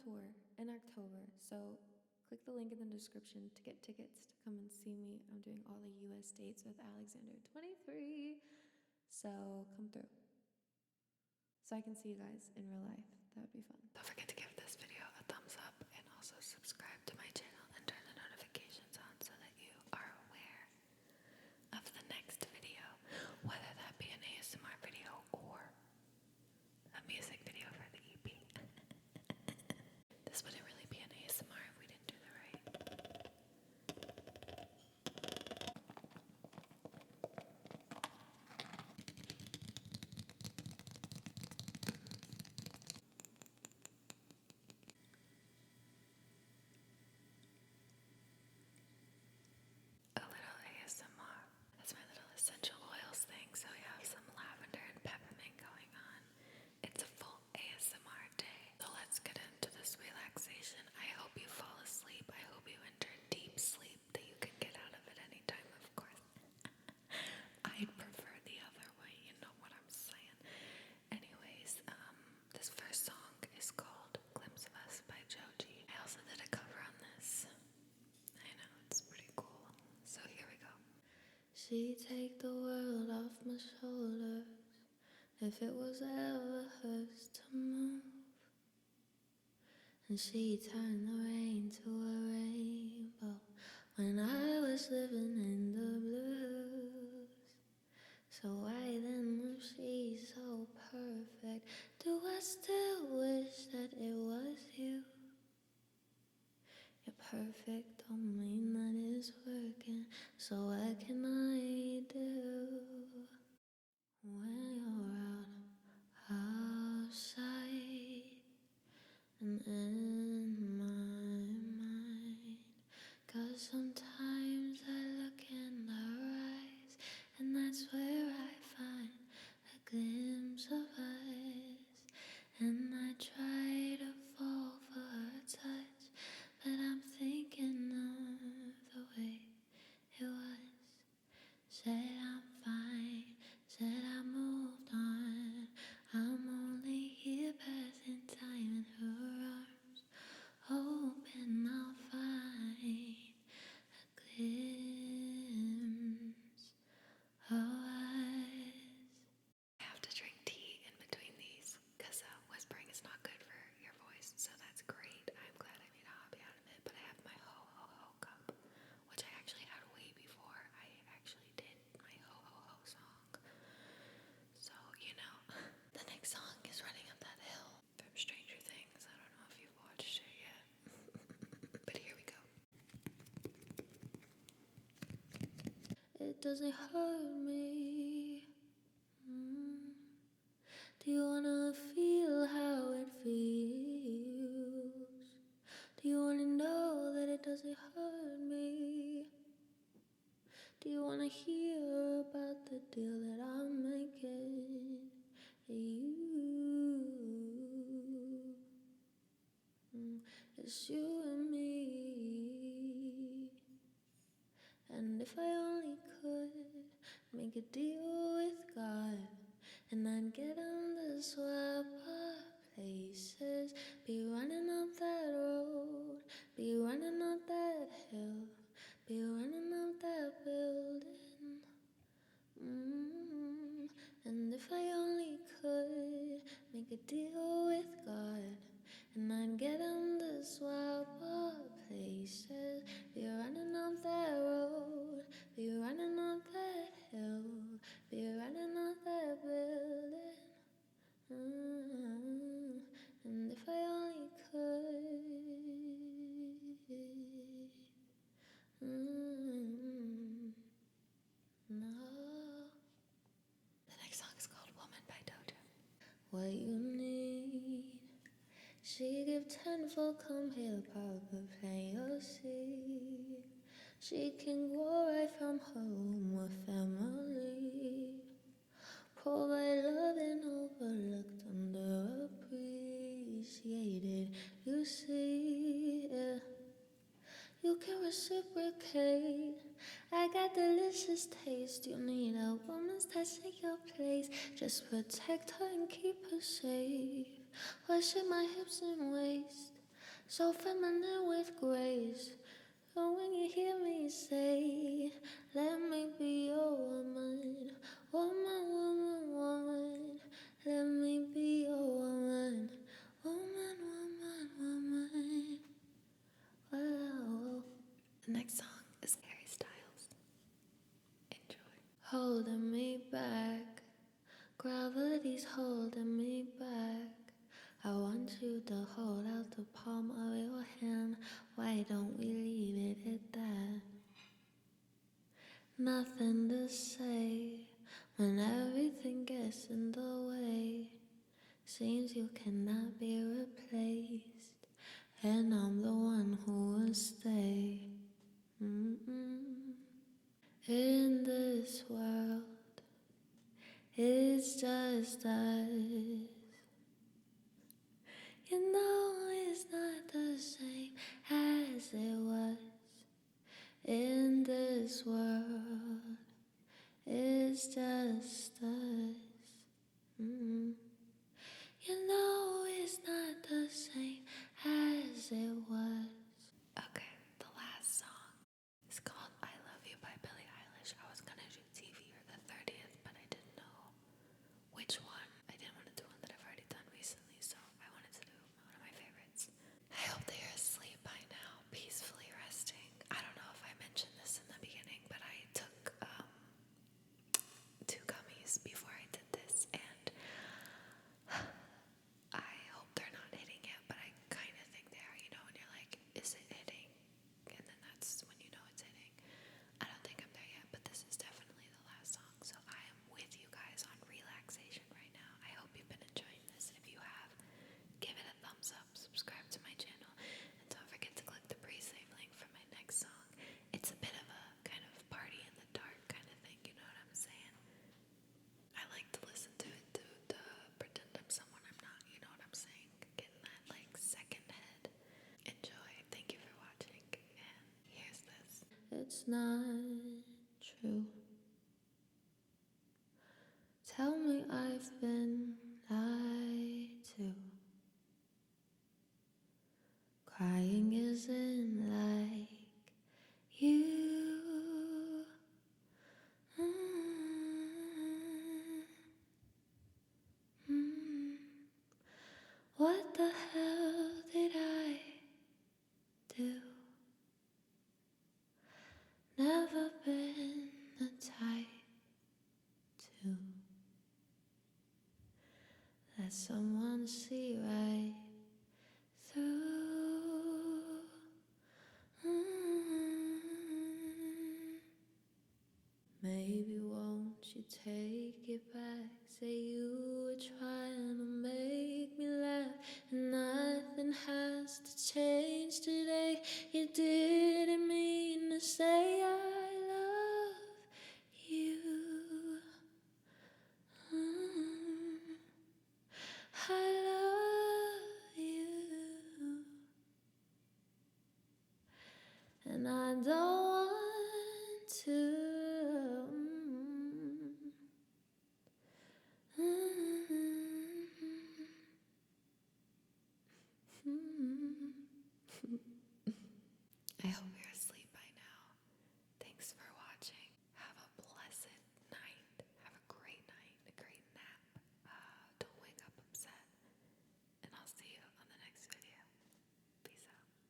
tour in October, so click the link in the description to get tickets to come and see me. I'm doing all the US dates with Alexander 23, so come through. So I can see you guys in real life. That would be fun. Don't forget to give this video a thumbs up and also subscribe to my channel and turn the notifications on so that you are aware of the next video, whether that be an ASMR video or a music video for the EP. This wouldn't really be an ASMR if we didn't do the right. A little ASMR. That's my little essential oils thing, so we have some lavender and peppermint going on. It's a full ASMR day. So let's get into this relaxation. I hope you fall asleep. I hope you enter deep sleep that you can get out of it anytime, of course. I'd prefer the other way, you know what I'm saying. Anyways, this first song is called Glimpse of Us by Joji. I also did a cover on this. I know, it's pretty cool. So here we go. She'd take the world off my shoulders if it was ever hers to move. And she turned the rain to a rainbow when I was living in the blues. So why then was she so perfect? Do I still wish that it was you? You're perfect, don't mean that it's working. So what can I do when you're outside and in my mind? 'Cause sometimes I look in her eyes, and that's where I find a glimpse of us. And I try to fall for her touch, but I'm thinking of the way it was. Said I'm fine, said I moved on. I'm only here passing time in her arms, hoping I'll find a glimpse of us. I have to drink tea in between these because whispering is not good for your voice, so that's great. I'm glad I made a hobby out of it. But I have my Ho Ho Ho cup, which I actually had way before I actually did my Ho Ho Ho song. So, you know, the next song is Running Up That Hill from Stranger Things. I don't know if you've watched it yet, but here we go. It doesn't hurt me. Do you wanna feel how it feels? Do you wanna know that it doesn't hurt me? Do you wanna hear about the deal that I'm making? It's you and me. And if I only could make a deal with God, and I'd get on the swap up places, be running up that road, be running up that hill, be running up that building. And if I only could make a deal with God, and I'd get on the swap up places, be running up that road, be running up that hill, be running up that building. And if I only could. No. The next song is called Woman by Doja. What you need, she give tenfold, come here, Papa, plant your seed. She can grow right from her womb with family. Provide love and overlooked, underappreciated. You see, yeah. You can reciprocate. I got delicious taste. You need a woman's touch in your place. Just protect her and keep her safe. Worship my hips and waist. so feminine with grace. So when you hear me say, let me be your woman, woman, woman, woman, let me be your woman, woman, woman, woman. Wow. The next song is Harry Styles. Enjoy. Holding me back, gravity's holding me back. I want you to hold out the palm of your hand. Why don't we leave it at that? Nothing to say when everything gets in the way. Seems you cannot be replaced, and I'm the one who will stay. Mm-mm. In this world, it's just us. You know it's not the same as it was. In this world, it's just us. Mm. You know it's not the same as it was. Okay, the last song is called I Love You by Billie Eilish. I was gonna do TV or the 30th, but I didn't know which one. I didn't want to do one that I've already done recently, so I wanted to do one of my favorites. I hope that you're asleep by now, peacefully resting. I don't know if I mentioned this in the beginning, but I took 2 gummies before I did this, and I hope they're not hitting yet, but I kind of think they are, you know, when you're like, is it hitting? And then that's when you know it's hitting. I don't think I'm there yet, but this is definitely the last song, so I am with you guys on relaxation right now. I hope you've been enjoying this, and if you have, give it a thumbs up, subscribe to my channel, and don't forget to click the pre-save link for my next song. It's a bit of a kind of party in the dark kind of thing, you know what I'm saying? I like to listen to it to pretend I'm someone I'm not, you know what I'm saying? Get in that like second head. Enjoy. Thank you for watching, and here's this. It's not true. Tell me I've been lied to. Crying isn't